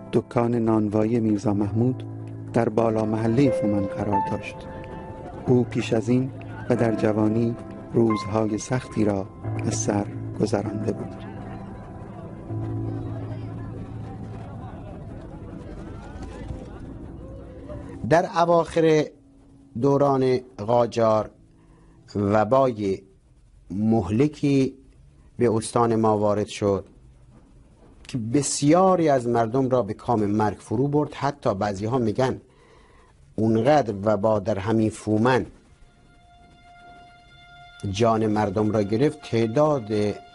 دکان نانوایی میرزا محمود در بالا محله فومن قرار داشت. او پیش از این و در جوانی روزهای سختی را از سر گذرانده بود. در اواخر دوران قاجار وبای مهلکی به استان ما وارد شد که بسیاری از مردم را به کام مرگ فرو برد. حتی بعضی ها میگن اونقدر وبا در همین فومن جان مردم را گرفت، تعداد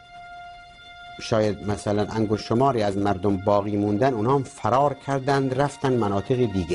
شاید مثلا انگشت شماری از مردم باقی موندن، اونها هم فرار کردند رفتن مناطق دیگه.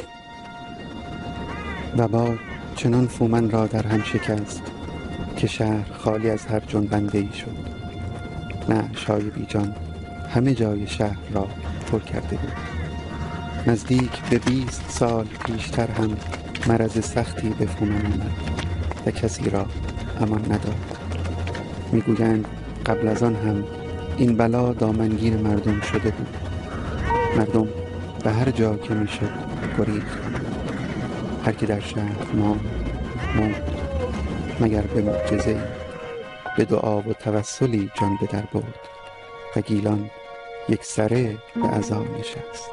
وبا چنان فومن را در هم شکست که شهر خالی از هر جنبنده‌ای شد. نعش های بیجان همه جای شهر را پر کرده بود. نزدیک به 20 سال پیشتر هم مرض سختی به فومن آمد و کسی را امان نداد. میگویند قبل از آن هم این بلا دامنگیر مردم شده بود. مردم به هر جا که میشد گریخت. هر که در شهر مرد مگر به معجزه‌ای، به دعا و توسلی جان به در برد و گیلان یک سره به عزا نشست.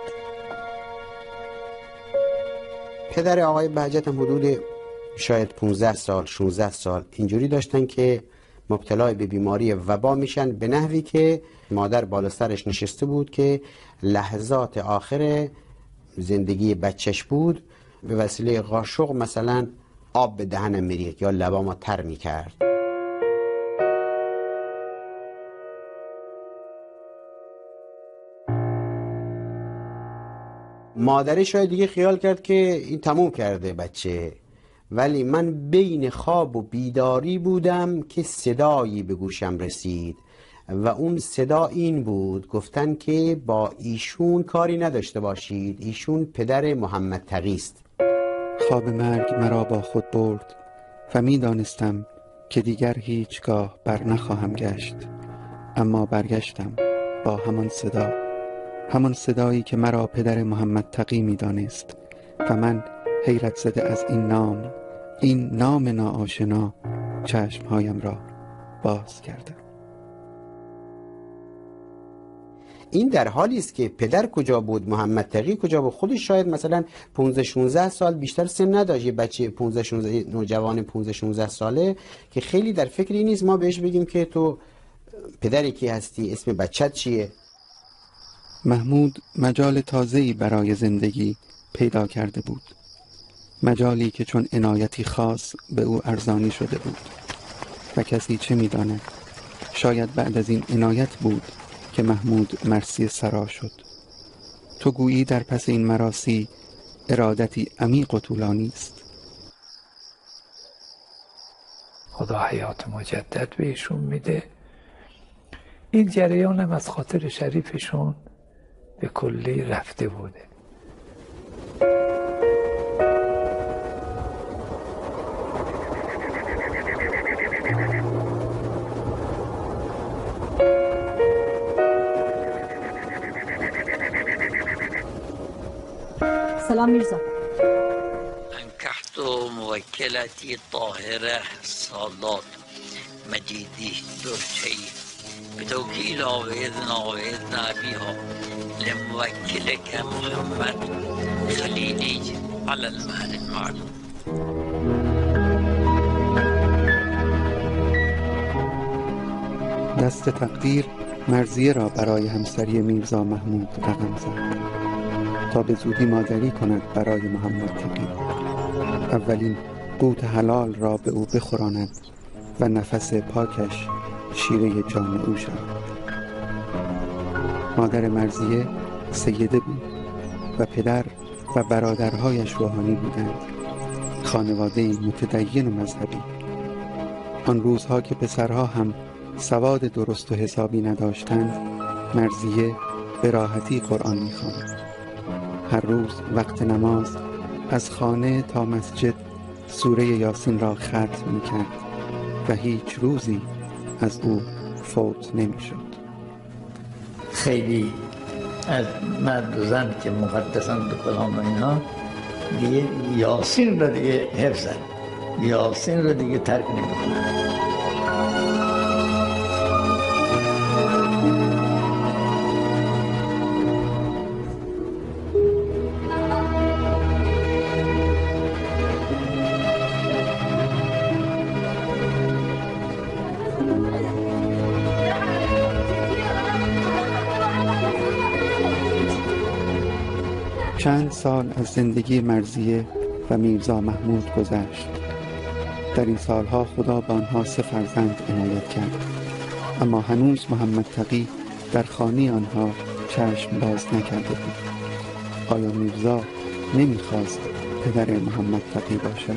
پدر آقای بهجت هم حدود شاید 15 سال 16 سال اینجوری داشتن که مبتلا به بیماری وبا میشن، به نحوی که مادر بالا سرش نشسته بود که لحظات آخر زندگی بچهش بود، به وسیله قاشق مثلا آب به دهنم میریخت یا لبامو تر میکرد. مادرش شاید دیگه خیال کرد که این تموم کرده بچه، ولی من بین خواب و بیداری بودم که صدایی به گوشم رسید و اون صدا این بود، گفتن که با ایشون کاری نداشته باشید، ایشون پدر محمد تقی است. خواب مرگ مرا با خود برد و می دانستم که دیگر هیچگاه بر نخواهم گشت، اما برگشتم با همان صدایی که مرا پدر محمد تقی می دانست و من حیرت زده از این نام ناآشنا چشمهایم را باز کردم. این در حالی است که پدر کجا بود، محمد تقی کجا بود. خودش شاید مثلا 15-16 سال بیشتر سن نداشت. یه بچه 15-16 نوجوان 15-16 ساله که خیلی در فکری نیست ما بهش بگیم که تو پدری کی هستی، اسم بچت چیه. محمود مجال تازه‌ای برای زندگی پیدا کرده بود، مجالی که چون عنایتی خاص به او ارزانی شده بود و کسی چه می‌داند، شاید بعد از این عنایت بود که محمود مرسی سرا شد. تو گویی در پس این مراسی ارادتی عمیق و طولانی است. خدا حیات مجدد بهشون میده. این جریان هم از خاطر شریفشون به کلی رفته بوده. سلام میرزا. انكحت موكلتي طاهرة صادات مجيدي درشي بتوكيل وإذن أبيها لموكلك محمد خليلي على المهر المعلوم. دست تقدیر مرضیه را برای همسری میرزا محمود رقم زد تا به زودی مادری کند برای محمد تقی. اولین قوت حلال را به او بخوراند و نفس پاکش شیره جان او شود. مادر مرضیه سیده بود و پدر و برادرهایش روحانی بودند، خانواده متدین و مذهبی. آن روزها که پسرها هم سواد درست و حسابی نداشتند، مرضیه به راحتی قرآن می‌خواند. هر روز وقت نماز از خانه تا مسجد سوره یاسین را ختم می‌کرد و هیچ روزی از او فوت نمی‌شد. خیلی از مرد و زن که مقدسند و فلان و اینا دیگه یاسین رو دیگه حفظن، یاسین رو دیگه ترک نمیکنن. چند سال از زندگی مرضیه و میرزا محمود گذشت. در این سالها خدا به آنها 3 فرزند عنایت کرد، اما هنوز محمد تقی در خانه آنها چشم باز نکرده بود. آیا میرزا نمیخواست پدر محمد تقی باشد؟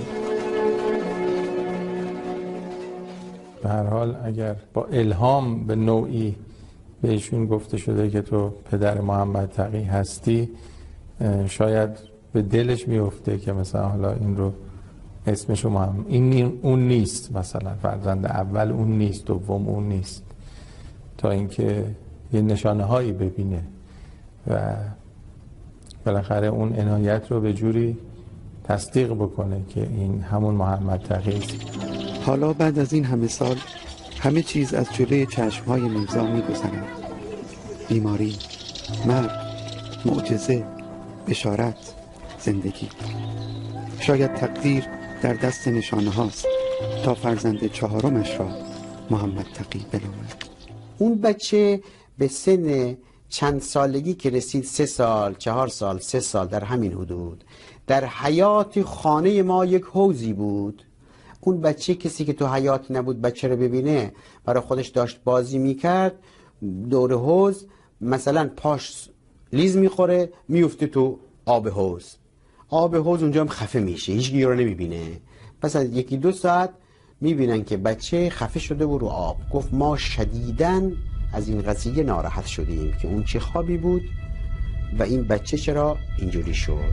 به هر حال اگر با الهام به نوعی بهشون گفته شده که تو پدر محمد تقی هستی، شاید به دلش میفته که مثلا حالا این رو اسمشو محمد، این اون نیست، مثلا فرزند اول اون نیست، دوم اون نیست، تا اینکه یه نشانه هایی ببینه و بالاخره اون عنایت رو به جوری تصدیق بکنه که این همون محمد تقی است. حالا بعد از این همه سال همه چیز از جلوی چشمهای میرزا می‌گذرد. بیماری، مرگ، معجزه، بشارت، زندگی. شاید تقدیر در دست نشانه هاست تا فرزند 4مش را محمد تقی بنامد. اون بچه به سن چند سالگی که رسید، 3 سال، 4 سال، 3 سال، در همین حدود، در حیات خانه ما یک حوضی بود. اون بچه، کسی که تو حیات نبود بچه رو ببینه، برای خودش داشت بازی میکرد دور حوض، مثلا پاش لیز میخوره میفته تو آب حوض، آب حوض اونجا هم خفه میشه، هیچ کی رو نمیبینه. پس از 1-2 ساعت میبینن که بچه خفه شده و رو آب. گفت ما شدیداً از این قضیه ناراحت شدیم که اون چه خوابی بود و این بچه چرا اینجوری شد.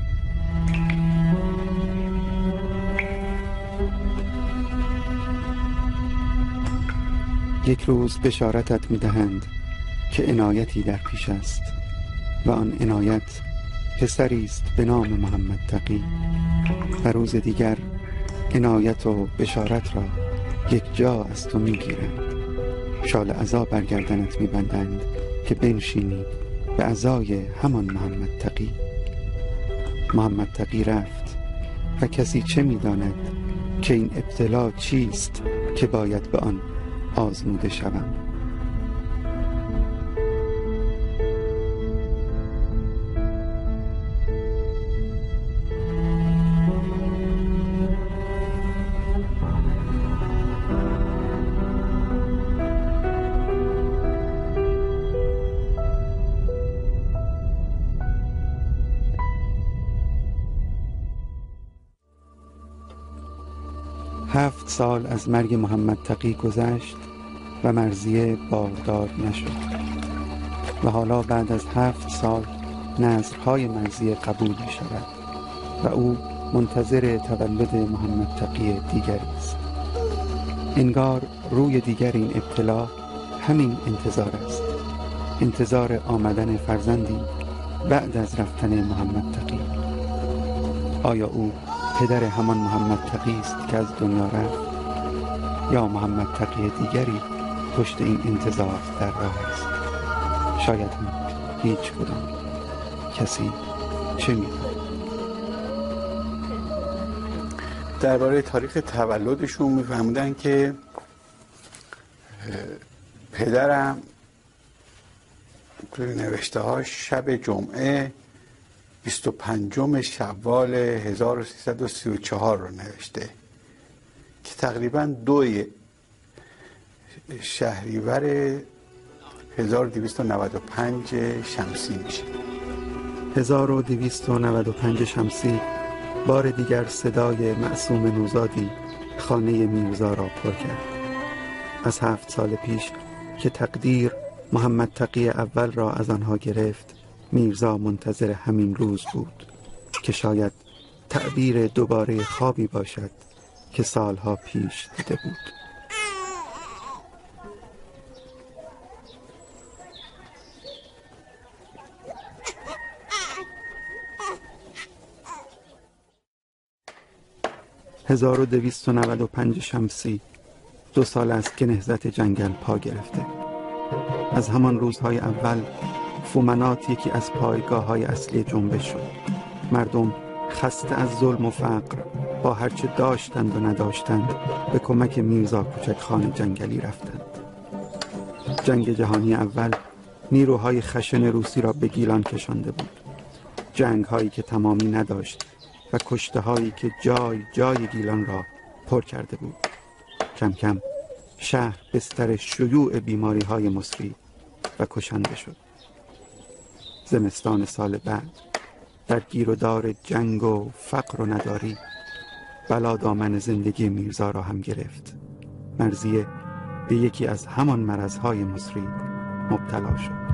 یک روز بشارتت میدهند که عنایتی در پیش است و آن عنایت پسری است به نام محمد تقی. و روز دیگر عنایت و بشارت را یک جا از تو میگیرند، شال عزا بر گردنت میبندند که بنشینی به عزای همان محمد تقی. محمد تقی رفت و کسی چه میداند که این ابتلا چیست که باید به آن آزموده شوم. هفت سال از مرگ محمد تقی گذشت و مرضیه باردار نشد و حالا بعد از 7 سال نذرهای مرضیه قبول می شود و او منتظر تولد محمد تقی دیگری است. انگار روی دیگر این ابتلا همین انتظار است، انتظار آمدن فرزندی بعد از رفتن محمد تقی. آیا او پدر همان محمد تقی است که از دنیا رفت، یا محمد تقی دیگری پشت این انتظار در راه است؟ شاید هم هیچ کدام. کسی چه می‌داند؟ درباره تاریخ تولدشون می‌فهمیدن که پدرم توی نوشته‌هاش شب جمعه 25 شوال 1334 رو نوشته که تقریباً 2 شهریور 1295 شمسی میشه. 1295 شمسی بار دیگر صدای معصوم نوزادی خانه میرزا را پر کرد. از 7 سال پیش که تقدیر محمد تقی اول را از آنها گرفت، میرزا منتظر همین روز بود که شاید تعبیر دوباره خوابی باشد که سالها پیش دیده بود. 1295 شمسی 2 سال است که نهضت جنگل پا گرفته. از همان روزهای اول فومنات یکی از پایگاه‌های اصلی جنبش شد. مردم خسته از ظلم و فقر با هرچه داشتند و نداشتند به کمک میرزا کوچک خان جنگلی رفتند. جنگ جهانی اول نیروهای خشن روسی را به گیلان کشانده بود. جنگ‌هایی که تمامی نداشت و کشته‌هایی که جای جای گیلان را پر کرده بود. کم کم شهر بستر شیوع بیماری‌های مصری و کشنده شد. زمستان سال بعد در گیر و دار جنگ و فقر و نداری بلا دامن زندگی میرزا را هم گرفت. مرضیه به یکی از همان مرضهای مصری مبتلا شد.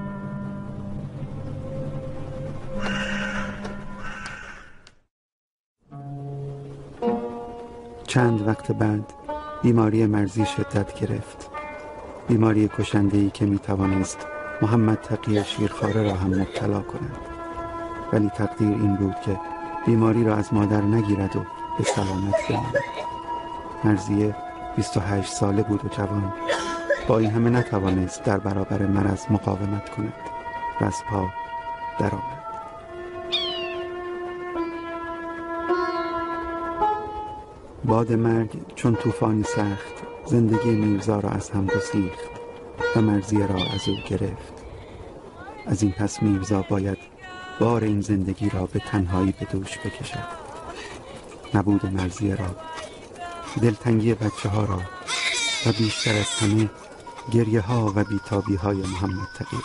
چند وقت بعد بیماری مرضی شدت گرفت. بیماری کشنده‌ای که میتوانست محمد تقی شیرخواره را هم مبتلا کند. ولی تقدیر این بود که بیماری را از مادر نگیرد و به سلامت بماند. مرضیه 28 ساله بود و جوان. با این همه نتوانست در برابر مرض مقاومت کند و از پا درآمد. باد مرگ چون طوفانی سخت زندگی میرزا را از هم گسیخت و مرضیه را از او گرفت. از این پس میرزا باید بار این زندگی را به تنهایی به دوش بکشد. نبود مرضیه را، دلتنگی بچه ها را و بیشتر از همه گریه ها و بیتابی های محمد تقی.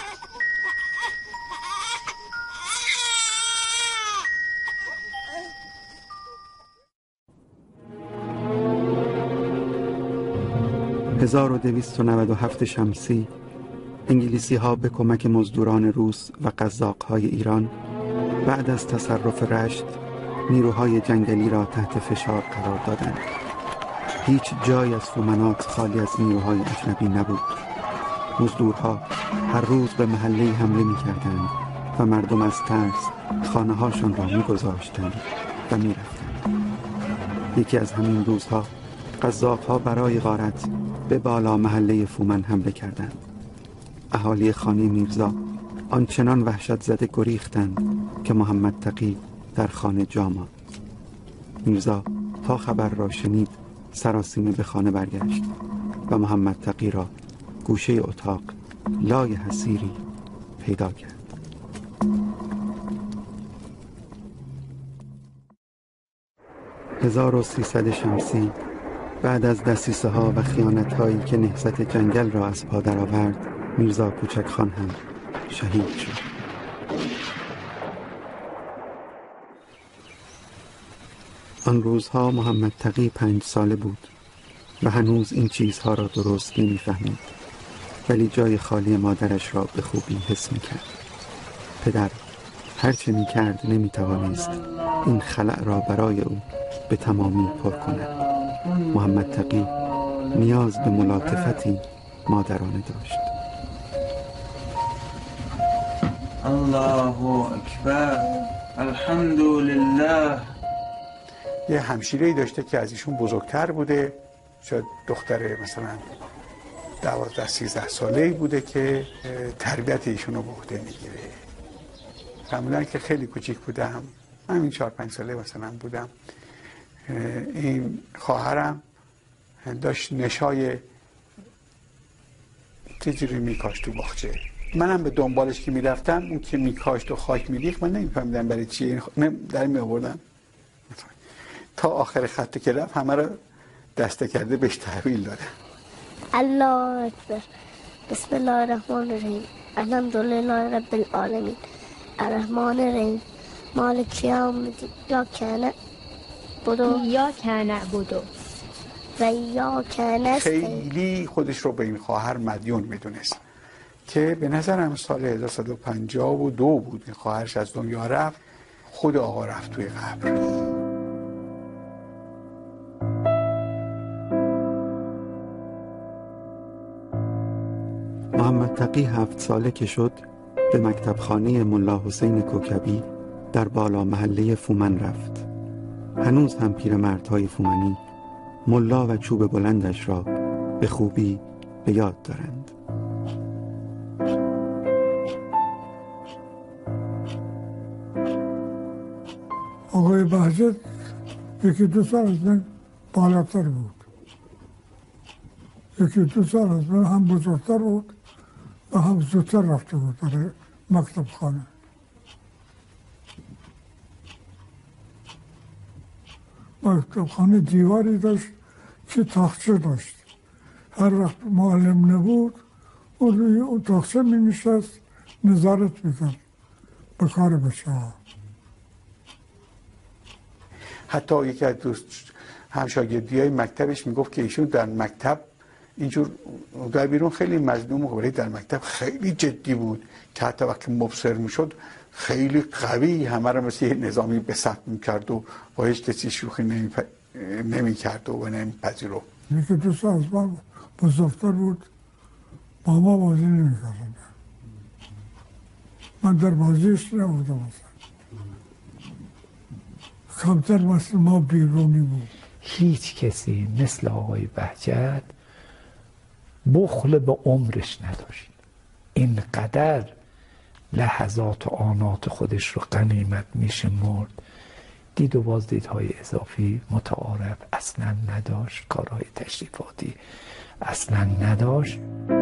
« 1297 شمسی انگلیسی ها به کمک مزدوران روس و قزاق های ایران بعد از تصرف رشت نیروهای جنگلی را تحت فشار قرار دادند. هیچ جای از فومنات خالی از نیروهای اجنبی نبود. مزدورها هر روز به محله حمله می کردند و مردم از ترس خانه هاشان را می گذاشتند و می رفتند. یکی از همین روزها قزاق ها برای غارت به بالا محله فومن حمله کردند. اهالی خانه میرزا آنچنان وحشت زده گریختند که محمد تقی در خانه جا ماند. میرزا تا خبر را شنید سراسیمه به خانه برگشت و محمد تقی را گوشه اتاق لای حصیری پیدا کرد. « 1300 شمسی بعد از دسیسه ها و خیانت هایی که نهضت جنگل را از پا درآورد، میرزا کوچک خان هم شهید شد. آن روزها محمد تقی 5 ساله بود و هنوز این چیزها را درست نمی‌فهمید، ولی جای خالی مادرش را به خوبی حس می‌کرد. پدر هرچه می‌کرد نمی‌توانست این خلأ را برای او به تمامی پر کند. محمد تقی نیاز به ملاطفتی مادرانه داشت. الله اکبر، الحمدلله. یه همشیره‌ای داشته که از ایشون بزرگتر بوده، شاید دختر مثلا 12-13 ساله‌ای بوده که تربیت ایشون رو به عهده میگیره. معمولا که خیلی کوچیک بودم، همین 4-5 ساله مثلا بودم، این خواهرم داشت نشای تجوری میکاشت تو باغچه. منم به دنبالش که میرفتم، اون که میکاشت و خاک میریخت، من نمیفهمیدم برای چیه، در میآوردم تا آخر خط که رفت همه رو دسته کرده بهش تحویل دادم. الله اکبر. بسم الله الرحمن الرحیم. الحمدلله رب العالمین الرحمن الرحیم مالک یوم الدین. یا کنه بودو و یا کنه. خیلی خودش رو به این خواهر مدیون میدونست که به نظرم سال 1152 بود این خواهرش از دنیا رفت. خود آقا رفت توی قبر. محمد تقی 7 ساله که شد به مکتب خانه ملا حسین کوکبی در بالا محله فومن رفت. هنوز هم پیرمردهای فومنی ملا و چوب بلندش را به خوبی به یاد دارند. آقای بهجت یکی دو سال از من بالاتر بود، یکی دو سال از من هم بزرگتر بود و هم زودتر رفته بود در مکتب خانه. مکتب خانه دیواری داشت که تاقچه داشت. هر وقت معلم نبود اون روی اون تاقچه می نشست نظارت میکرد به کار بچه ها. حتی یکی از دوست همشاگردی های مکتبش میگفت که ایشون در مکتب اینجور در بیرون خیلی مظلوم و در مکتب خیلی جدی بود که حتی وقتی مبصر میشد خیلی قوی همه را مثل یه نظامی به صف میکرد و با هیچ کسی شوخی نمیکرد و نمیپذیرفت. یکی دوست از من بزرگتر بود، با ما بازی نمیکردن. من در بازیش نبودم مثلا. کمتر مثل ما بیرونی بود. هیچ کسی مثل آقای بهجت بخل به عمرش نداشت. اینقدر لحظات و آنات خودش رو غنیمت میشمرد. دید و بازدیدهای اضافی متعارف اصلا نداشت، کارهای تشریفاتی اصلا نداشت.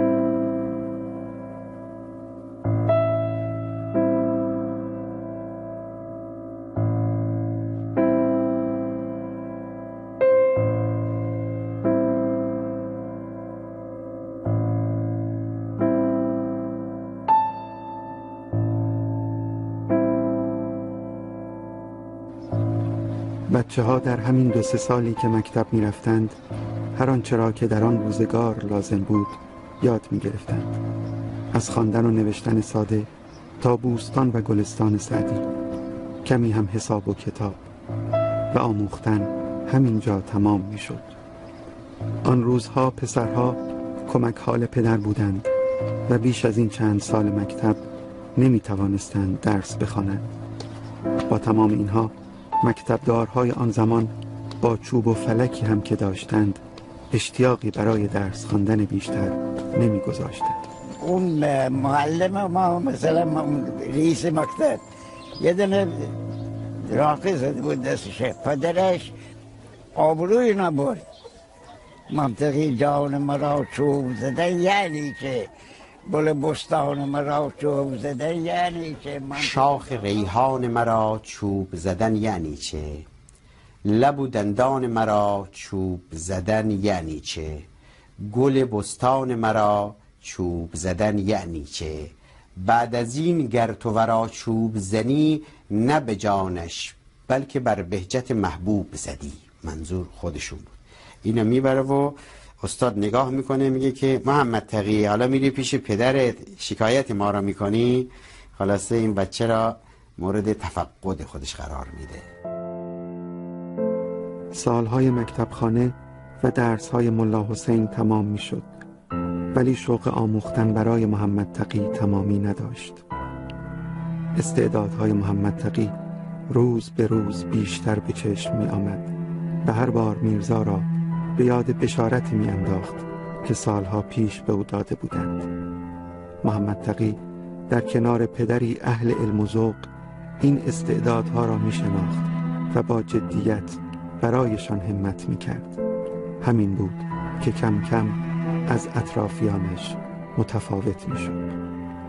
بچه ها در همین 2-3 سالی که مکتب می رفتند هر آنچه را که در آن روزگار لازم بود یاد می گرفتند. از خواندن و نوشتن ساده تا بوستان و گلستان سعدی، کمی هم حساب و کتاب و آموختن همینجا تمام می شد. آن روزها پسرها کمک حال پدر بودند و بیش از این چند سال مکتب نمی توانستند درس بخوانند. با تمام اینها مکتبدارهای آن زمان با چوب و فلکی هم که داشتند اشتیاقی برای درس خواندن بیشتر نمی‌گذاشتند. اون معلم ما مثلا رئیس مکتب یه دونه راقی زده بود دستش، پدرش آبروی نبرد. منطقی جان مرا چوب زدن یعنی که گل بستان مرا چوب زدن یعنی چه؟ شاخ ریحان مرا چوب زدن یعنی چه؟ لب و دندان مرا چوب زدن یعنی چه؟ گل بستان مرا چوب زدن یعنی چه؟ بعد از این گر تو ورا چوب زنی نه به جانش بلکه بر بهجت محبوب زدی. منظور خودشون بود. اینو میبره و استاد نگاه میکنه میگه که محمد تقی حالا میری پیش پدرت شکایت ما را میکنی. خلاصه این بچه را مورد تفقد خودش قرار میده. سالهای مکتبخانه و درسهای ملا حسین تمام میشد، ولی شوق آموختن برای محمد تقی تمامی نداشت. استعدادهای محمد تقی روز به روز بیشتر به چشم می آمد و هر بار میرزا را به یاد بشارتی می انداخت که سالها پیش به او داده بودند. محمد تقی در کنار پدری اهل علم و ذوق این استعدادها را می شناخت و با جدیت برایشان همت می کرد. همین بود که کم کم از اطرافیانش متفاوت می شد.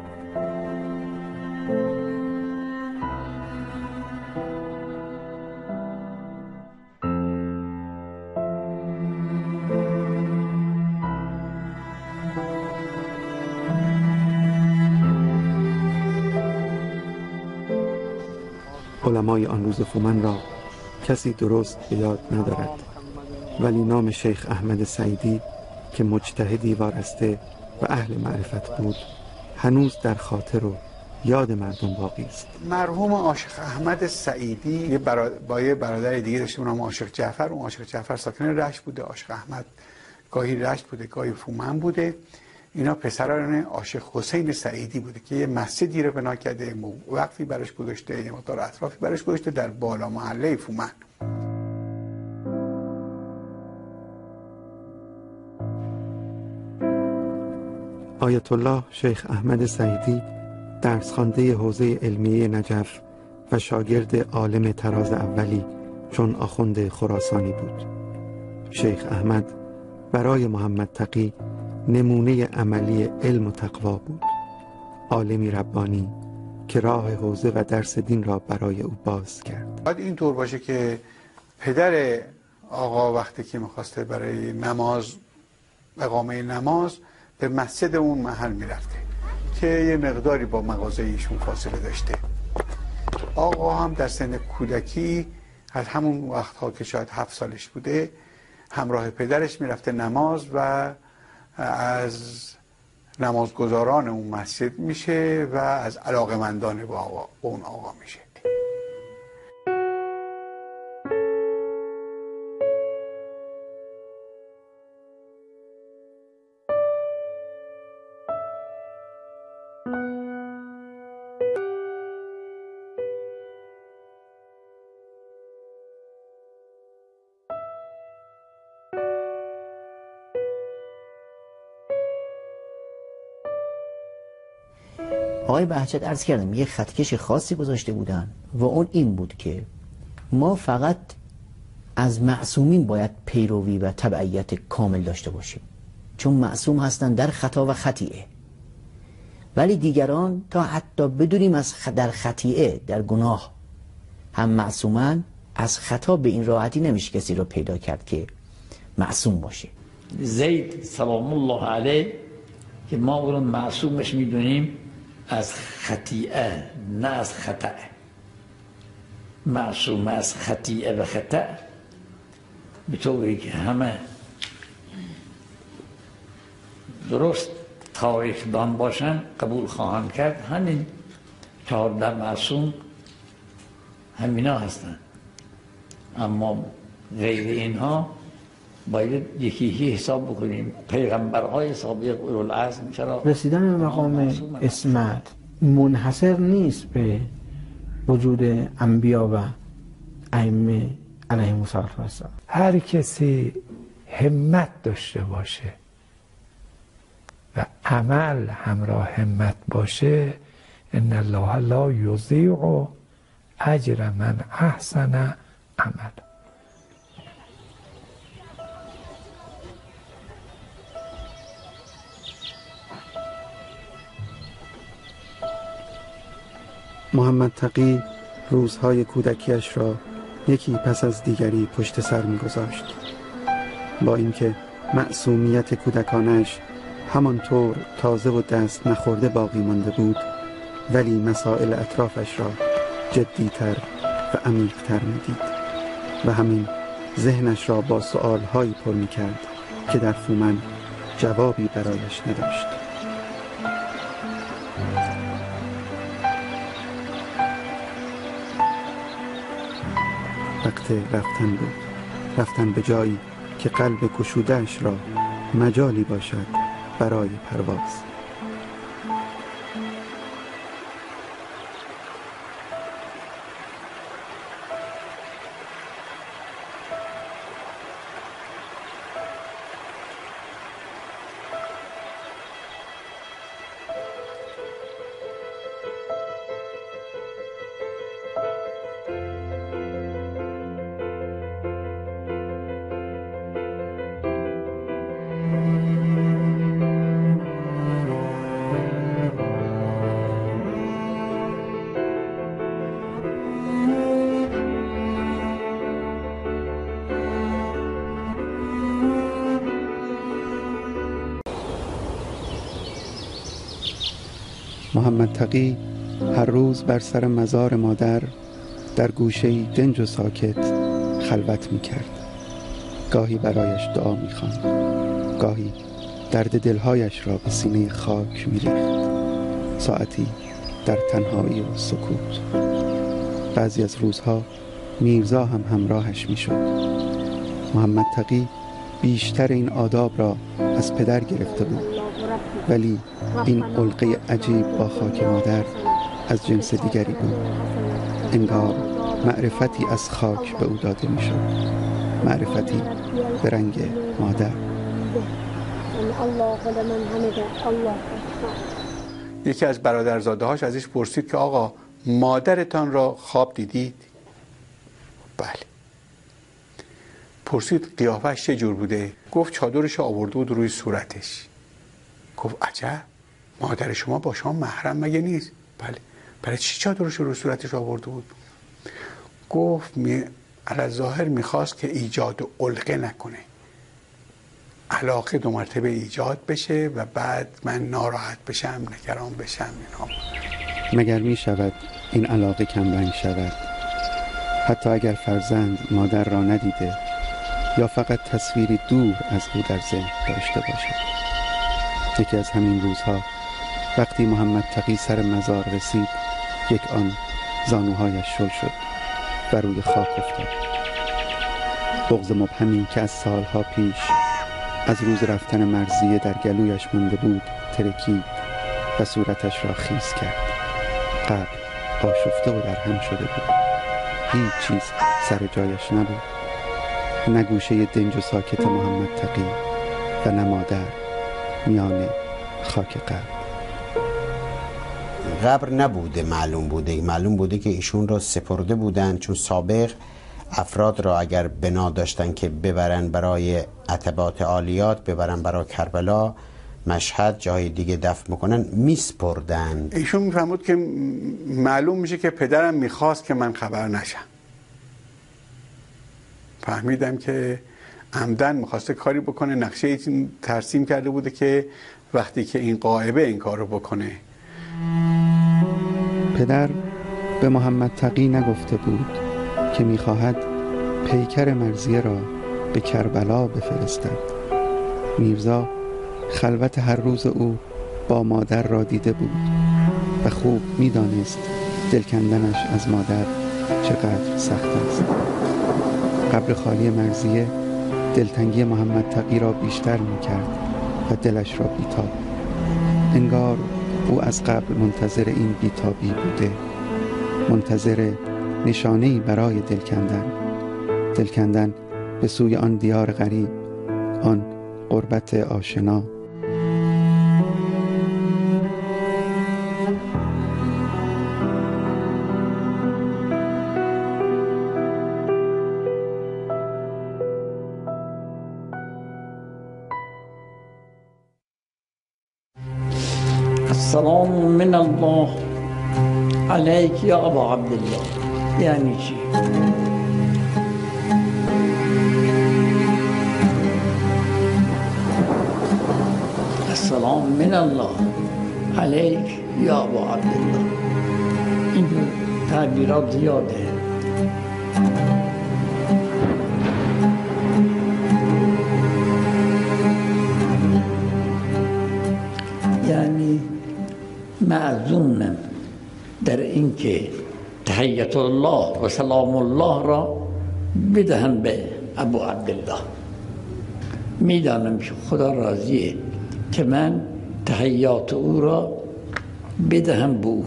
علمای آن روز فومن را کسی درست به یاد ندارد، ولی نام شیخ احمد سعیدی که مجتهدی وارسته و اهل معرفت بود هنوز در خاطر و یاد مردم باقی است. مرحوم عاشق احمد سعیدی با یه برادر دیگه داشته به نام عاشق جعفر. اون عاشق جعفر ساکن رشت بوده، عاشق احمد گاهی رشت بوده گاهی فومن بوده. اینا پسران عاشق حسین سعیدی بوده که یه مسجدی رو بنا کرده، وقفی براش گذاشته، یه مقدار اطرافی براش گذاشته در بالا محله فومن. آیت الله شیخ احمد سعیدی درس‌خوانده حوزه علمیه نجف و شاگرد عالم طراز اولی چون آخوند خراسانی بود. شیخ احمد برای محمد تقی نمونه عملی علم و تقوا بود، عالمی ربانی که راه حوزه و درس دین را برای او باز کرد. باید این طور باشه که پدر آقا وقتی که میخواسته برای نماز، اقامه نماز، به مسجد اون محل میرفته که یه مقداری با مغازه ایشون فاصله داشته. آقا هم در سن کودکی از همون وقتها که شاید 7 سالش بوده همراه پدرش میرفته نماز و از نمازگزاران اون مسجد میشه و از علاقمندان به اون آقا میشه. آقای بهجت عرض کردم یه خطکش خاصی گذاشته بودن و اون این بود که ما فقط از معصومین باید پیروی و تبعیت کامل داشته باشیم، چون معصوم هستن در خطا و خطیئه، ولی دیگران تا حتی بدونیم از در خطیئه، در گناه هم معصومن، از خطا به این راحتی نمیشه کسی رو پیدا کرد که معصوم باشه. زید سلام الله علیه که ما اون معصومش میدونیم از خطیئه نه از خطا. معصوم از خطیئه و خطا به طوری که همه درست تاریخ دان باشن قبول خواهند کرد. همین 14 معصوم همینا هستن، اما غیر اینها باید یکی حساب بکنیم. پیغمبرهای سابق اولوالعزم چرا رسیدن به مقام اسمت منحصر نیست به وجود انبیا و ائمه علیهم السلام. هر کسی همت داشته باشه و عمل همراه همت باشه، ان الله لا یضیع اجر من احسن عمل. محمد تقی روزهای کودکیش را یکی پس از دیگری پشت سر می‌گذاشت. با اینکه معصومیت کودکانش همانطور تازه و دست نخورده باقی مانده بود، ولی مسائل اطرافش را جدی‌تر و عمیق‌تر می‌دید و همین ذهنش را با سؤال‌هایی پر می‌کرد که در فومن جوابی برایش نداشت. وقت رفتن بود، رفتن به جایی که قلب گشوده‌اش را مجالی باشد برای پرواز. محمد تقی هر روز بر سر مزار مادر در گوشه‌ای دنج و ساکت خلوت می‌کرد. گاهی برایش دعا می‌خواند، گاهی درد دلهایش را به سینه خاک می‌ریخت، ساعتی در تنهایی و سکوت. بعضی از روزها میرزا هم همراهش می‌شد. محمد تقی بیشتر این آداب را از پدر گرفته بود، ولی این علقه عجیب با خاک مادر از جنس دیگری بود. انگار معرفتی از خاک به او داده می شد، معرفتی به رنگ مادر. الله لمن حمده الله اکبر. یکی از برادرزاده‌هاش ازش پرسید که آقا مادرتان را خواب دیدید؟ بله. پرسید قیافش چه جور بوده؟ گفت چادرش آورده بود روی صورتش. گفت عجب، مادر شما با شما محرم مگه نیست؟ بله. برای چی چادرش روی صورتش آورده بود؟ گفت علی ظاهر میخواست که ایجاد علقه نکنه، علاقه 2 مرتبه ایجاد بشه و بعد من ناراحت بشم، نگران بشم. اینا مگر می شود این علاقه کمرنگ شود؟ حتی اگر فرزند مادر را ندیده یا فقط تصویری دور از او در ذهن داشته باشد. یکی از همین روزها وقتی محمد تقی سر مزار رسید، یک آن زانوهایش شل شد و روی خاک افتاد. بغض مبهمی که از سالها پیش از روز رفتن مرضیه در گلویش مانده بود ترکید و صورتش را خیس کرد. قبل آشفته و در هم شده بود. هیچ چیز سر جایش نبود، نه گوشه دنج و ساکت محمد تقی و نه مادر میان خاک قبر. قبر نبوده، معلوم بوده که ایشون را سپرده بودن، چون سابق افراد را اگر بنا داشتن که ببرن برای عتبات عالیات، ببرن برای کربلا، مشهد، جای دیگه دفن میکنن، میسپردن. ایشون میفهمود که معلوم میشه که پدرم میخواست که من خبر نشم. فهمیدم که عمدن میخواسته کاری بکنه، نقشه ترسیم کرده بوده که وقتی که این غائبه این کارو بکنه. پدر به محمد تقی نگفته بود که میخواهد پیکر مرضیه را به کربلا بفرستد. میرزا خلوت هر روز او با مادر را دیده بود و خوب میدانست دل کندنش از مادر چقدر سخت است. قبر خالی مرضیه دلتنگی محمد تقی را بیشتر میکرد و دلش را بیتاب. انگار او از قبل منتظر این بیتابی بوده، منتظر نشانه‌ای برای دل کندن به سوی آن دیار غریب، آن غربت آشنا. السلام من الله عليك يا ابا عبدالله. یعنی چی؟ السلام من الله عليك یا ابا عبدالله. این تعبیرات زیاده. یعنی معزومم در اینکه تحیت الله و سلام الله را بدهم به ابو عبدالله. میدانم که خدا راضیه که من تحیات او را بدهم به او.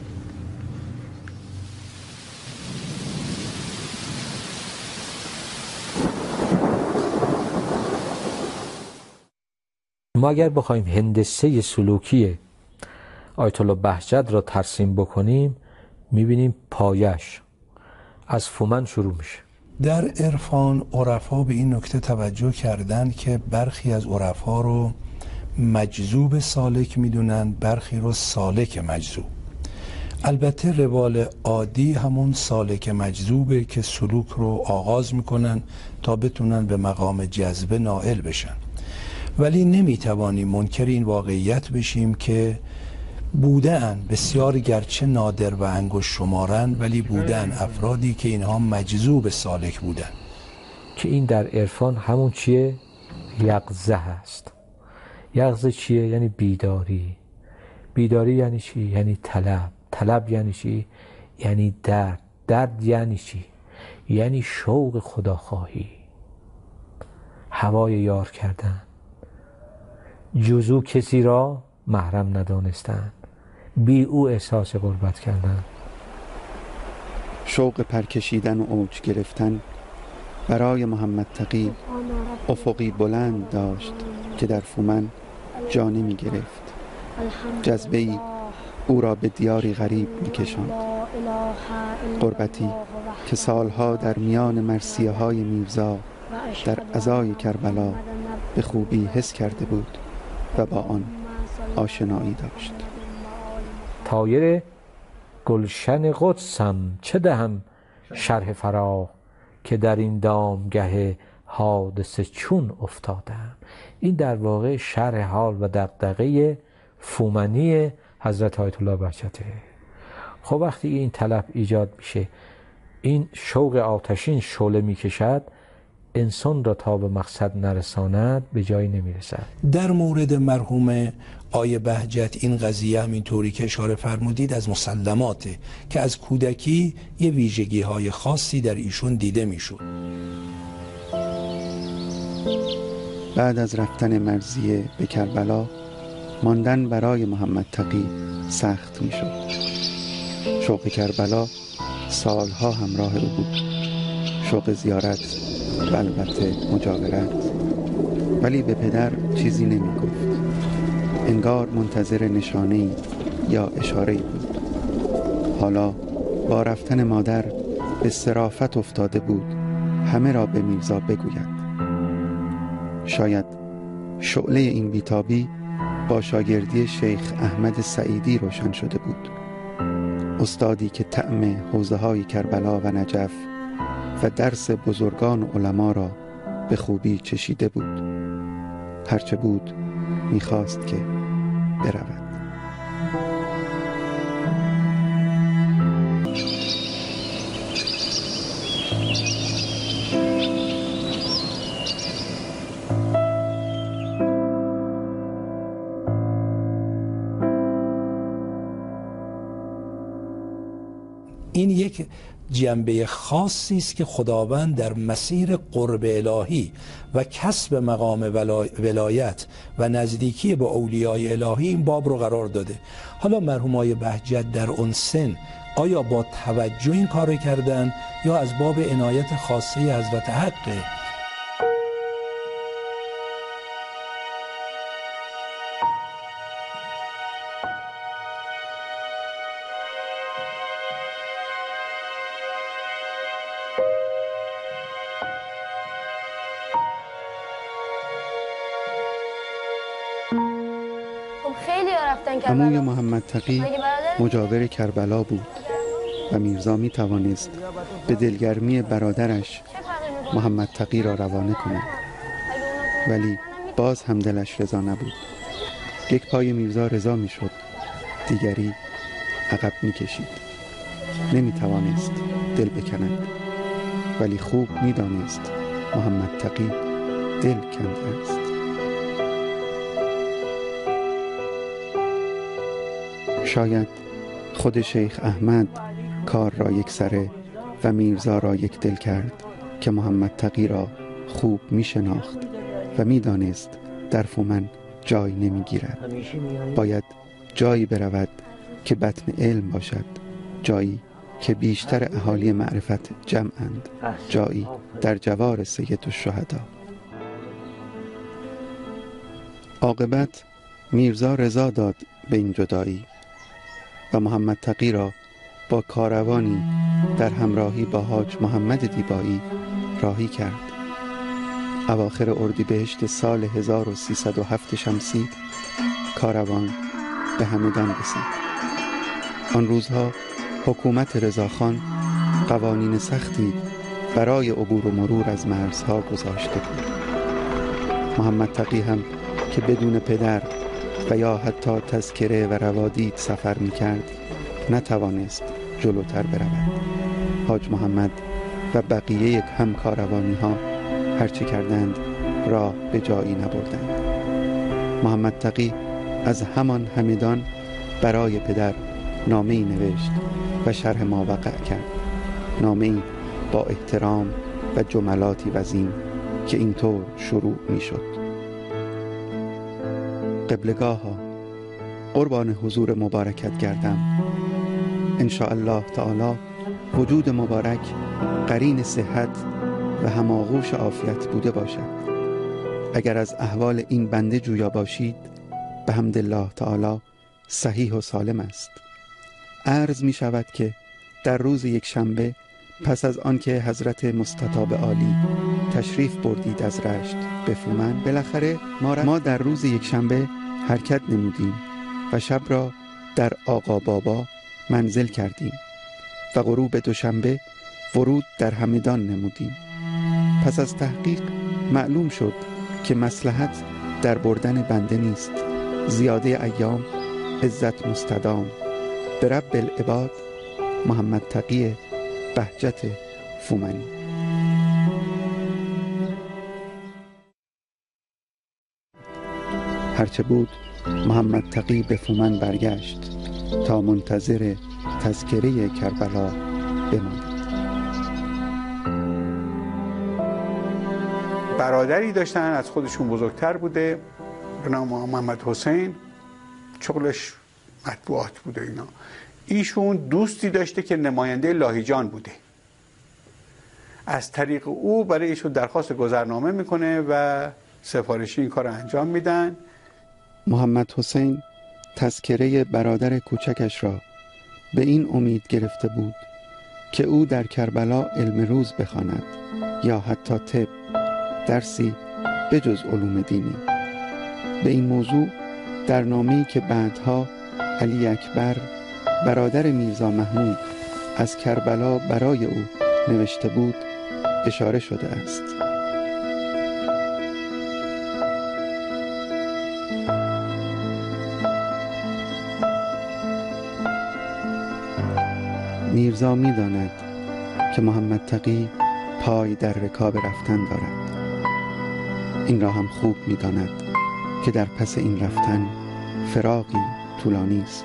ما اگر بخوایم هندسه سلوکی آیت الله بهجت را ترسیم بکنیم، میبینیم پایش از فومن شروع میشه. در عرفان عرفا به این نکته توجه کردن که برخی از عرفا رو مجذوب سالک میدونن، برخی رو سالک مجذوب. البته روال عادی همون سالک مجذوبه که سلوک رو آغاز میکنن تا بتونن به مقام جذبه نائل بشن، ولی نمیتوانیم منکر این واقعیت بشیم که بودن بسیار گرچه نادر و انگشت شمارن، ولی بودن افرادی که اینها مجذوب سالک بودن. که این در عرفان همون چیه؟ یقظه هست. یقظه چیه؟ یعنی بیداری. بیداری یعنی چی؟ یعنی طلب. طلب یعنی چی؟ یعنی درد. درد یعنی چی؟ یعنی شوق خداخواهی، هوای یار کردن، جزو کسی را محرم ندانستن، بی او احساس غربت کردن. شوق پرکشیدن و اوج گرفتن برای محمد تقی افقی بلند داشت که در فومن جا نمی گرفت. جذبه‌ای او را به دیاری غریب می کشاند. غربتی که سالها در میان مرثیه های میرزا در عزای کربلا به خوبی حس کرده بود و با آن آشنایی داشت. طایر گلشن قدسم چه دهم شرح فراخ، که در این دامگه حادثه چون افتادم. این در واقع شرح حال و دغدغه فومنی حضرت آیت الله بهجته. خب وقتی این طلب ایجاد میشه، این شوق آتشین شعله میکشد، انسان را تا به مقصد نرساند به جایی نمیرسد. در مورد مرحوم آیه بهجت این قضیه همینطوری که اشاره فرمودید از مسلماته که از کودکی یه ویژگی های خاصی در ایشون دیده میشد. بعد از رفتن مرضیه به کربلا، ماندن برای محمد تقی سخت میشد. شوق کربلا سالها همراه او بود، شوق زیارت و البته مجاورت، ولی به پدر چیزی نمی گفت. انگار منتظر نشانه‌ای یا اشاره‌ای بود. حالا با رفتن مادر به صرافت افتاده بود همه را به میرزا بگوید. شاید شعله این بیتابی با شاگردی شیخ احمد سعیدی روشن شده بود، استادی که طعم حوزه‌های کربلا و نجف و درس بزرگان علما را به خوبی چشیده بود. هرچه بود میخواست که برود. این یک جنبه خاصی است که خداوند در مسیر قرب الهی و کسب مقام ولایت و نزدیکی به اولیای الهی این باب رو قرار داده. حالا مرحومای بهجت در اون سن آیا با توجه این کار کردن یا از باب عنایت خاصه حضرت حقه؟ عموی محمد تقی مجاور کربلا بود و میرزا می توانست به دلگرمی برادرش محمد تقی را روانه کند، ولی باز هم دلش رضا نبود. یک پای میرزا رضا می شد، دیگری عقب می کشید. نمی توانست دل بکند، ولی خوب می دانست محمد تقی دل کنده است. شاید خود شیخ احمد کار را یک سره و میرزا را یک دل کرد که محمد تقی را خوب می شناخت و می دانست در فومن جای نمی گیرد. باید جایی برود که بطن علم باشد، جایی که بیشتر اهالی معرفت جمعند، جایی در جوار سید الشهدا. عاقبت میرزا رضا داد به این جدایی و محمد تقی را با کاروانی در همراهی با حاج محمد دیبایی راهی کرد. اواخر اردیبهشت سال 1307 شمسی کاروان به همدان رسید. آن روزها حکومت رضاخان قوانین سختی برای عبور و مرور از مرزها گذاشته بود. محمد تقی هم که بدون پدر و یا حتی تذکره و روادید سفر می‌کرد نتوانست جلوتر برود. حاج محمد و بقیه همکاروانی‌ها هرچه کردند راه به جایی نبردند. محمد تقی از همان همدان برای پدر نامه‌ای نوشت و شرح ماوقع کرد. نامه‌ای با احترام و جملاتی وزین که اینطور شروع می‌شد: قبلگاها، قربان حضور مبارکت گردم. انشاءالله تعالی وجود مبارک قرین صحت و هماغوش عافیت بوده باشد. اگر از احوال این بنده جویا باشید به حمد الله تعالی صحیح و سالم است. عرض می شود که در روز یکشنبه پس از آنکه حضرت مستطاب عالی تشریف بردید از رشت به فومن، بالاخره ما در روز یکشنبه حرکت نمودیم و شب را در آقا بابا منزل کردیم و غروب دوشنبه ورود در همدان نمودیم. پس از تحقیق معلوم شد که مصلحت در بردن بنده نیست، زیاده ایام عزت مستدام. به رب العباد، محمد تقی بهجت فومنی. هرچه بود محمد تقی به فومن برگشت تا منتظر تذکره کربلا بماند. برادری داشتن از خودشون بزرگتر بوده به نام محمد حسین، شغلش مطبوعات بوده اینا. ایشون دوستی داشته که نماینده لاهیجان بوده، از طریق او برای ایشون درخواست گذرنامه میکنه و سفارشی این کار رو انجام میدن. محمد حسین تذکره برادر کوچکش را به این امید گرفته بود که او در کربلا علم روز بخواند یا حتی طب، درسی بجز علوم دینی. به این موضوع در نامه‌ای که بعدها علی اکبر برادر میرزا محمود از کربلا برای او نوشته بود اشاره شده است. میرزا می داند که محمد تقی پای در رکاب رفتن دارد. این را هم خوب می داند که در پس این رفتن فراقی طولانی است.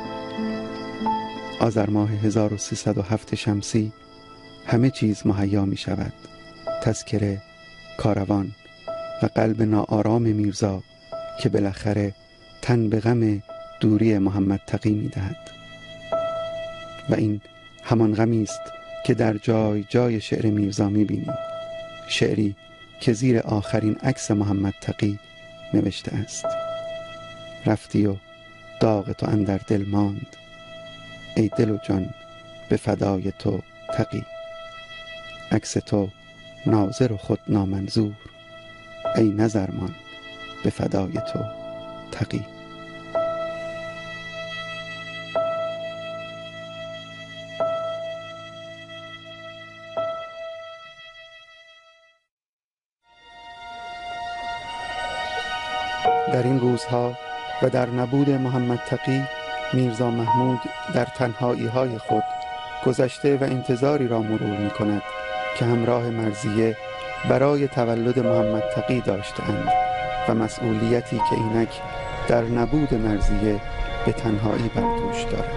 آذر ماه 1307 شمسی همه چیز مهیا می شود. تذکره، کاروان و قلب ناآرام میرزا که بالاخره تن به غم دوری محمد تقی می دهد. و این همان غمی است که در جای جای شعر میرزا می بینی، شعری که زیر آخرین عکس محمد تقی نوشته است: رفتی و داغ تو اندر دل ماند، ای دل و جان به فدای تو تقی. عکس تو ناظر و خود نامنظور، ای نظرمان به فدای تو تقی. در این روزها و در نبود محمد تقی، میرزا محمود در تنهایی های خود گذشته و انتظاری را مرور می کند که همراه مرضیه برای تولد محمد تقی داشتند و مسئولیتی که اینک در نبود مرضیه به تنهایی بر دوش دارد.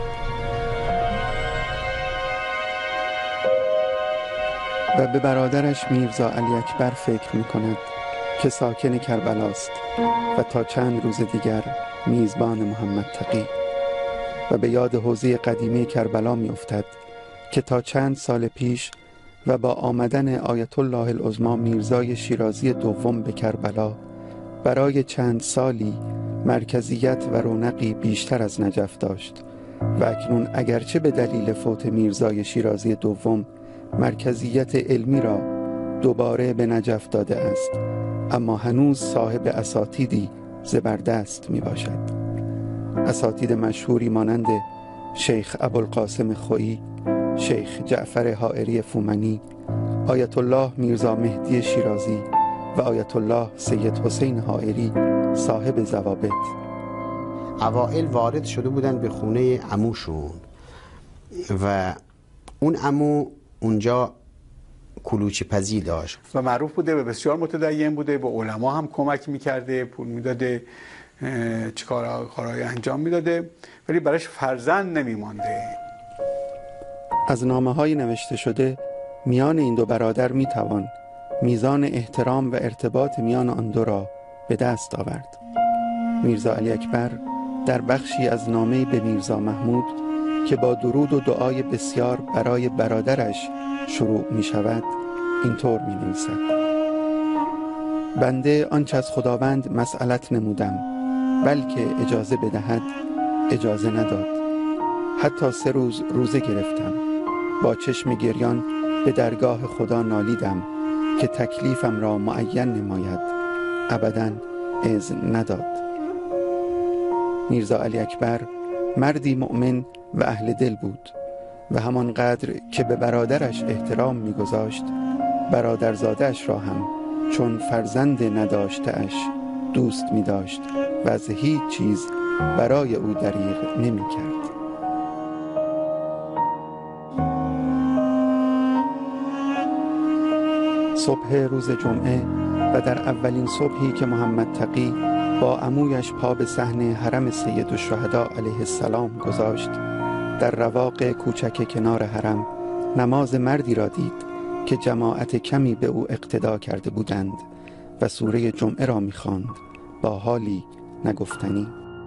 و به برادرش میرزا علی اکبر فکر می کند که ساکن کربلاست و تا چند روز دیگر میزبان محمد تقی، و به یاد حوزه قدیمی کربلا می افتد که تا چند سال پیش و با آمدن آیت الله العظمی میرزای شیرازی دوم به کربلا برای چند سالی مرکزیت و رونقی بیشتر از نجف داشت و اکنون اگرچه به دلیل فوت میرزای شیرازی دوم مرکزیت علمی را دوباره به نجف داده است، اما هنوز صاحب اساتیدی زبردست می باشد. اساتید مشهوری مانند شیخ ابوالقاسم خویی، شیخ جعفر حائری فومنی، آیت الله میرزا مهدی شیرازی و آیت الله سید حسین حائری صاحب ضوابط. اوائل وارد شده بودن به خونه عموشون و اون عمو اونجا کلوچی پزی داشت و معروف بوده و بسیار متدین بوده، به علما هم کمک میکرده، پول میداده، کارهای انجام میداده، ولی براش فرزند نمیمانده. از نامه های نوشته شده میان این دو برادر میتوان میزان احترام و ارتباط میان آن دو را به دست آورد. میرزا علی اکبر در بخشی از نامه به میرزا محمود که با درود و دعای بسیار برای برادرش شروع می شود اینطور می نویسد: بنده آنچه از خداوند مسئلت نمودم بلکه اجازه بدهد اجازه نداد. حتی 3 روز روزه گرفتم. با چشم گریان به درگاه خدا نالیدم که تکلیفم را معین نماید. ابداً اذن نداد. میرزا علی اکبر مردی مؤمن و اهل دل بود و همانقدر که به برادرش احترام می‌گذاشت، برادرزاده‌اش را هم چون فرزند نداشته‌اش دوست می‌داشت و از هیچ چیز برای او دریغ نمی‌کرد. صبح روز جمعه و در اولین صبحی که محمد تقی با عمویش پا به صحن حرم سید الشهدا علیه السلام گذاشت، در رواق کوچک کنار حرم نماز مردی را دید که جماعت کمی به او اقتدا کرده بودند و سوره جمعه را می‌خواند با حالی نگفتنی.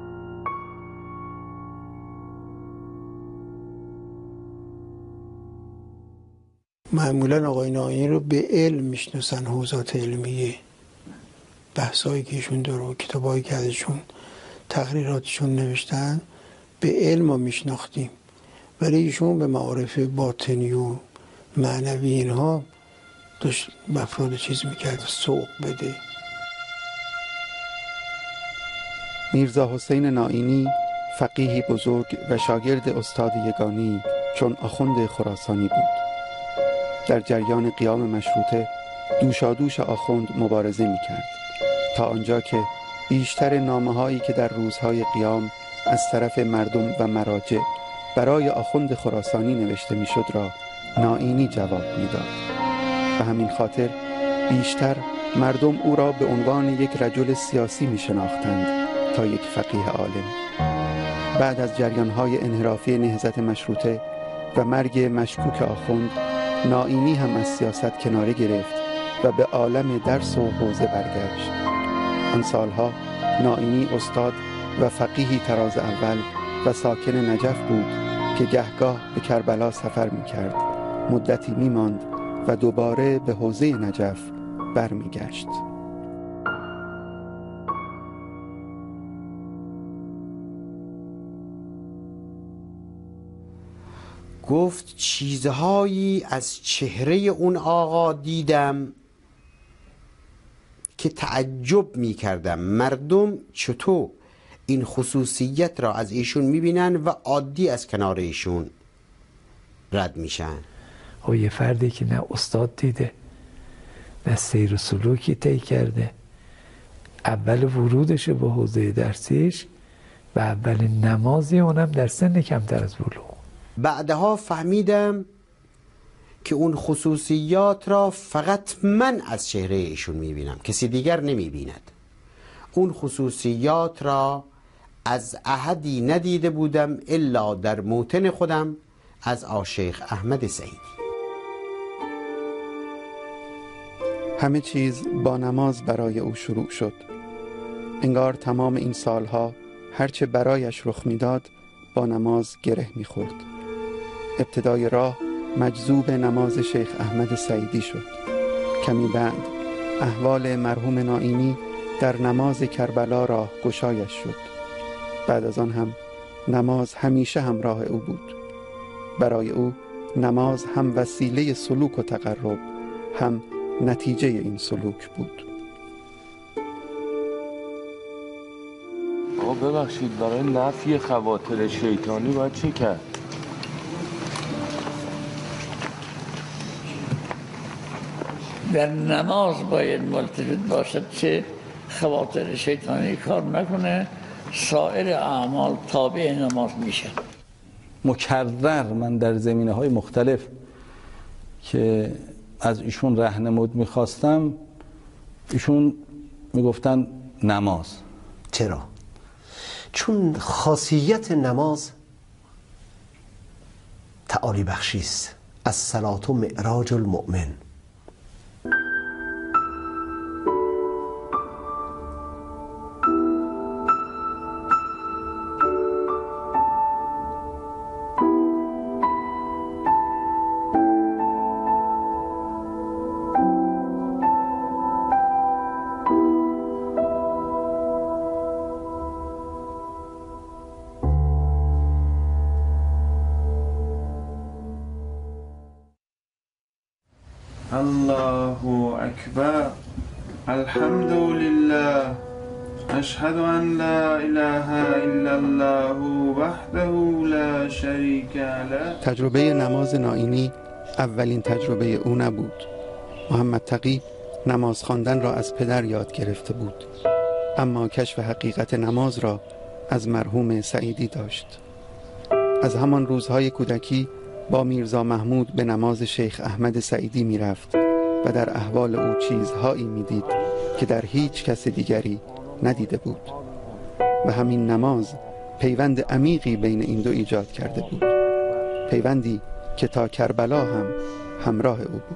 معمولا آقای ناینی رو به علم میشناسن، حوزات علمیه، بحثایی که ایشون داره، کتابایی که ازشون تقریراتشون نوشتن، به علم رو میشناختیم، ولی ایشون به معارف باطنی و معنوی اینها داشت مفراد چیز میکرد، سوق بده. میرزا حسین نائینی فقیهی بزرگ و شاگرد استاد یگانی چون آخوند خراسانی بود. در جریان قیام مشروطه دوشادوش آخوند مبارزه میکرد تا آنجا که بیشتر نامه‌هایی که در روزهای قیام از طرف مردم و مراجع برای آخوند خراسانی نوشته میشد را نائینی جواب میداد. به همین خاطر بیشتر مردم او را به عنوان یک رجل سیاسی میشناختند تا یک فقیه عالم. بعد از جریانهای انحرافی نهضت مشروطه و مرگ مشکوک آخوند، نائینی هم از سیاست کناره گرفت و به عالم درس و حوزه برگشت. آن سالها نائینی استاد و فقیهی تراز اول و ساکن نجف بود که گهگاه به کربلا سفر می‌کرد، مدتی می‌ماند و دوباره به حوزه نجف برمیگشت. گفت چیزهایی از چهره اون آقا دیدم که تعجب می کردم مردم چطور این خصوصیت را از ایشون می بینن و عادی از کنار ایشون رد میشن. و یه فردی که نه استاد دیده نه سیر و سلوکی طی کرده، اول ورودش به حوزه درسیش و اول نمازی اونم در سن کمتر از بلوغ. بعدها فهمیدم که اون خصوصیات را فقط من از چهره ایشون میبینم، کسی دیگر نمیبیند. اون خصوصیات را از احدی ندیده بودم الا در موطن خودم از آشیخ احمد سعیدی. همه چیز با نماز برای او شروع شد. انگار تمام این سالها هرچه برایش رخ میداد با نماز گره میخورد. ابتدای راه مجذوب نماز شیخ احمد سعیدی شد. کمی بعد احوال مرحوم نائینی در نماز کربلا راه گشایش شد. بعد از آن هم نماز همیشه همراه او بود. برای او نماز هم وسیله سلوک و تقرب، هم نتیجه این سلوک بود. آقا ببخشید، برای نفی خواطر شیطانی باید چه کرد؟ در نماز باید ملتفت باشد که خواطر شیطانی کار نکنه، سایر اعمال تابع نماز میشه. مکرر من در زمینه‌های مختلف که از ایشون راهنمود میخواستم، ایشون میگفتن نماز. چرا؟ چون خاصیت نماز تعالی بخشی است. الصلاة معراج المؤمن. الله اکبر الحمد لله اشهد ان لا اله الا الله وحده لا شریک له. تجربه نماز نائینی اولین تجربه او نبود. محمد تقی نماز خواندن را از پدر یاد گرفته بود، اما کشف حقیقت نماز را از مرحوم سعیدی داشت. از همان روزهای کودکی با میرزا محمود به نماز شیخ احمد سعیدی می رفت و در احوال او چیزهایی می دید که در هیچ کس دیگری ندیده بود و همین نماز پیوند عمیقی بین این دو ایجاد کرده بود، پیوندی که تا کربلا هم همراه او بود.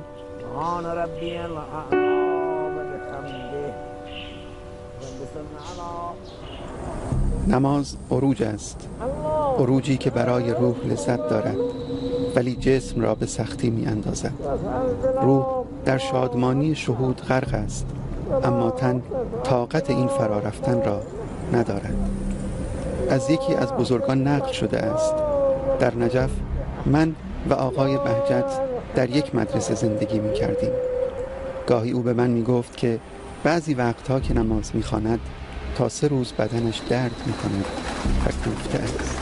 نماز عروج است، عروجی که برای روح لذت دارد ولی جسم را به سختی می اندازد. روح در شادمانی شهود غرق است، اما تن طاقت این فرا رفتن را ندارد. از یکی از بزرگان نقل شده است: در نجف من و آقای بهجت در یک مدرسه زندگی می کردیم. گاهی او به من می گفت که بعضی وقتها که نماز می خواند تا 3 روز بدنش درد می کند و کوفته است.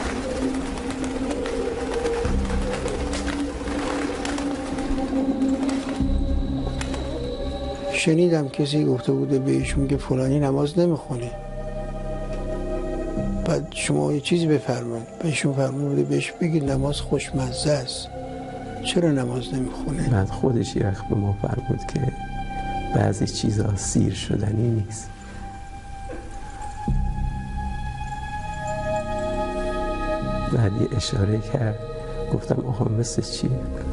شنیدم کسی گفته بوده بهشون که فلانی نماز نمیخونه، بعد شما یه چیزی بفرمایید، بهشون فرمود بوده بهش بگید نماز خوشمزه است، چرا نماز نمیخونه؟ بعد خودش یه وقت به ما فرمود که بعضی چیزها سیر شدنی نیست. بعد یه اشاره کرد، گفتم آها مثل چیه؟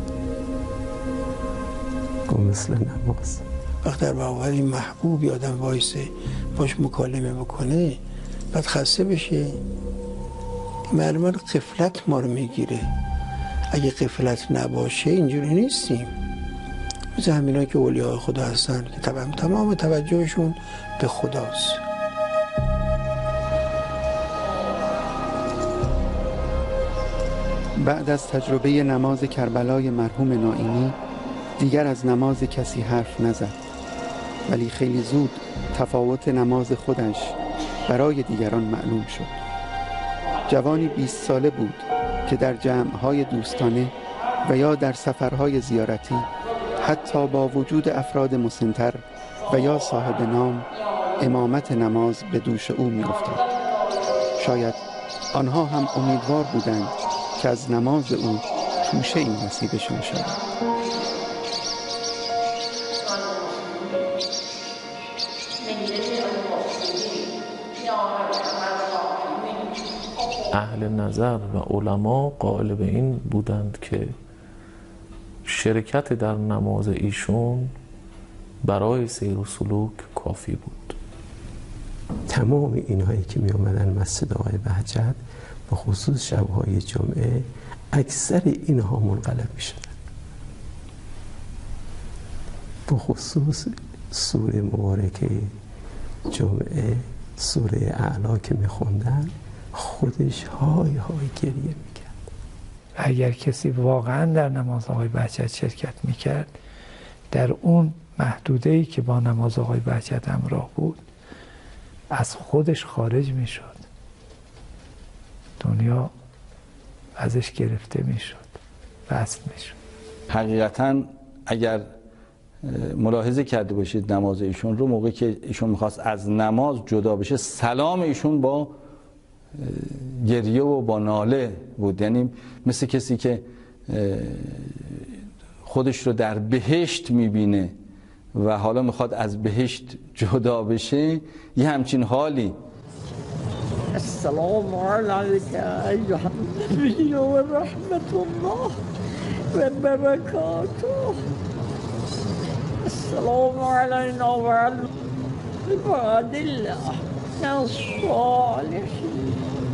گفت مثل نماز. وقت در واقعی محبوبی آدم وایسه باش مکالمه بکنه بعد خسته بشه، معلومه غفلت ما رو میگیره. اگه غفلت نباشه اینجوری نیستیم. مثل همینایی که اولیاء خدا هستن که تمام توجهشون به خداست. بعد از تجربه نماز کربلای مرحوم نائینی دیگر از نماز کسی حرف نزد، ولی خیلی زود تفاوت نماز خودش برای دیگران معلوم شد. جوانی 20 ساله بود که در جمع‌های دوستانه و یا در سفرهای زیارتی حتی با وجود افراد مسن‌تر و یا صاحب نام امامت نماز به دوش او می افتاد. شاید آنها هم امیدوار بودند که از نماز او توشه این نصیبشان شود. اهل نظر و علما قائل به این بودند که شرکت در نماز ایشون برای سیر و سلوک کافی بود. تمام اینهایی که می آمدن مسجد آقای بهجت به خصوص شبهای جمعه اکثر اینها منقلب می شدن. به خصوص سوره مبارکه جمعه سوره اعلا که می خوندن خودش های گریه می کرد. اگر کسی واقعا در نماز آقای بهجت شرکت می کرد، در اون محدوده‌ای که با نماز آقای بهجت همراه بود از خودش خارج می شد، دنیا ازش گرفته می شد، بست می شد. حقیقتا اگر ملاحظه کرده باشید نماز ایشون رو، موقعی که ایشون میخواست از نماز جدا بشه سلام ایشون با گریه و با ناله بود، یعنی مثل کسی که خودش رو در بهشت میبینه و حالا میخواد از بهشت جدا بشه، یه همچین حالی. السلام علیک ایها النبی و رحمت الله و برکاته. السلام علینا و علی عباد الله الصالحین.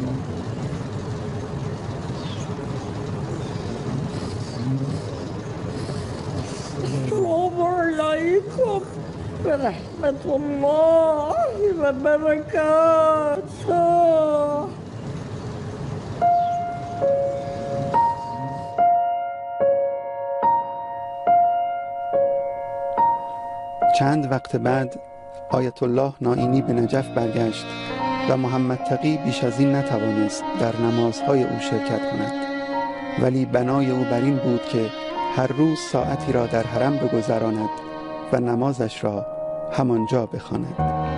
السلام علیکم و رحمت الله و برکاته. چند وقت بعد آیت الله نائینی به نجف برگشت و محمد تقی بیش از این نتوانست در نمازهای او شرکت کند، ولی بنای او بر این بود که هر روز ساعتی را در حرم بگذراند و نمازش را همانجا بخواند.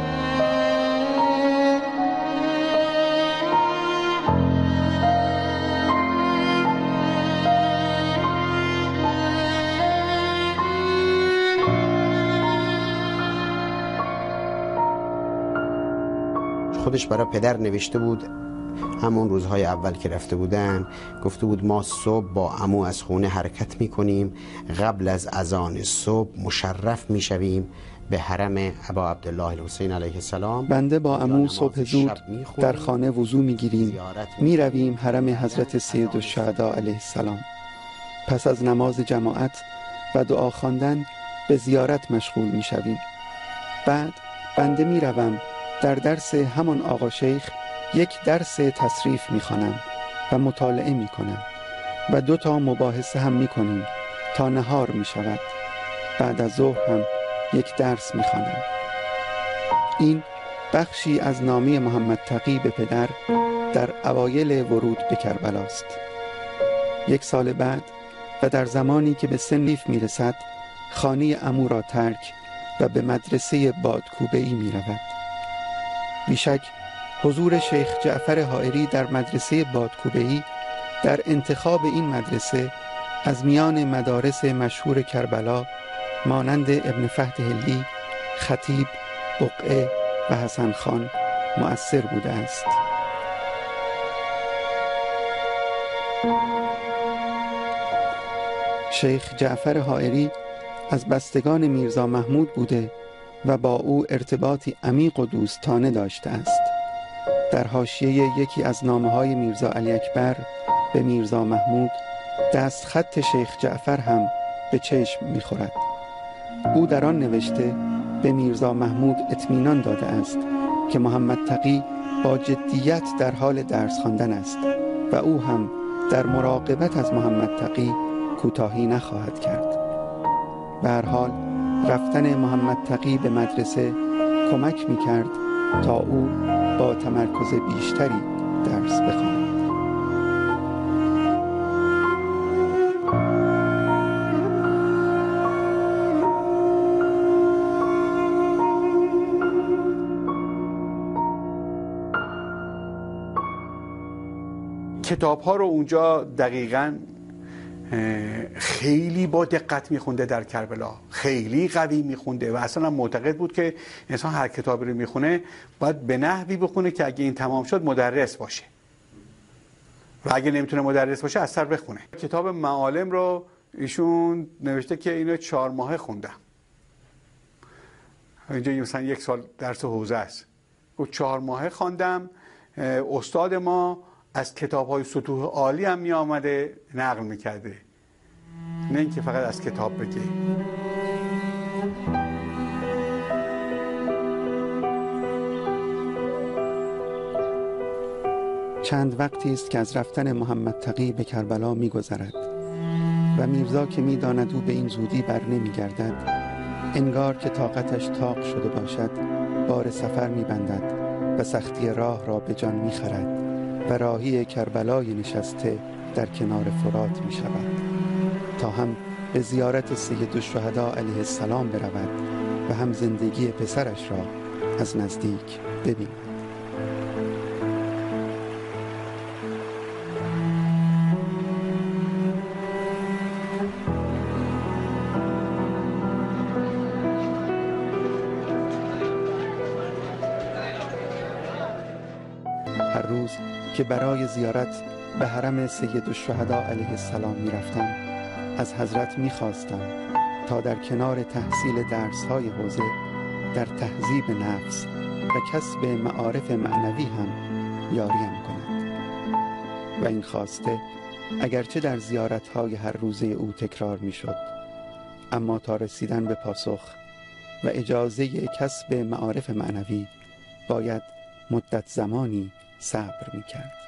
خودش برای پدر نوشته بود همون روزهای اول که رفته بودن، گفته بود ما صبح با عمو از خونه حرکت میکنیم، قبل از اذان صبح مشرف میشویم به حرم ابا عبدالله الحسین علیه السلام. بنده با عمو صبح زود در خانه وضو میگیریم، میرویم حرم حضرت سیدالشهدا علیه السلام. پس از نماز جماعت و دعا خواندن به زیارت مشغول میشویم. بعد بنده میروم در درس همان آقا شیخ یک درس تصریف میخوانم و مطالعه میکنم و 2 تا مباحثه هم میکنیم تا نهار میشود. بعد از ظهر هم یک درس میخوانم. این بخشی از نامه محمد تقی به پدر در اوایل ورود به کربلاست. 1 سال بعد و در زمانی که به سن میرسد، خانه عمو را ترک و به مدرسه بادکوبه‌ای میرود. بیشک حضور شیخ جعفر حائری در مدرسه بادکوبه‌ای در انتخاب این مدرسه از میان مدارس مشهور کربلا مانند ابن فهد هلی، خطیب، بقعه و حسن خان مؤثر بوده است. شیخ جعفر حائری از بستگان میرزا محمود بوده و با او ارتباطی عمیق و دوستانه داشته است. در حاشیه یکی از نامه‌های میرزا علی اکبر به میرزا محمود دست خط شیخ جعفر هم به چشم می‌خورد. او در آن نوشته به میرزا محمود اطمینان داده است که محمد تقی با جدیت در حال درس خواندن است و او هم در مراقبت از محمد تقی کوتاهی نخواهد کرد. به هر حال رفتن محمد تقی به مدرسه کمک می‌کرد تا او با تمرکز بیشتری درس بخواند. کتاب ها رو اونجا دقیقاً خیلی با دقت میخونده در کربلا، خیلی قوی میخونده و اصلا معتقد بود که انسان هر کتابی رو میخونه باید به نحوی بخونه که اگه این تمام شد مدرس باشه و اگه نمیتونه مدرس باشه اثر بخونه. کتاب معالم رو ایشون نوشته که اینو 4 ماهه خوندم. اینجا مثلا 1 سال درس حوزه است، گفت 4 ماهه خواندم. استاد ما از کتاب‌های سطوح عالی هم می آمده نقل می کرده، نه اینکه فقط از کتاب بگه. چند وقتی است که از رفتن محمد تقی به کربلا می گذرد و میرزا که می داند او به این زودی بر نمی گردد، انگار که طاقتش طاق شده باشد بار سفر می بندد و سختی راه را به جان می خرد و راهی کربلای نشسته در کنار فرات می شود تا هم به زیارت سیدالشهدا علیه السلام برود و هم زندگی پسرش را از نزدیک ببیند. هر روز که برای زیارت به حرم سیدالشهدا علیه السلام می رفتم، از حضرت می خواستم تا در کنار تحصیل درس‌های حوزه در تهذیب نفس و کسب معارف معنوی هم یاریم کند و این خواسته اگرچه در زیارت‌های هر روزه او تکرار می شد، اما تا رسیدن به پاسخ و اجازه کسب معارف معنوی باید مدت زمانی صبر می کرد.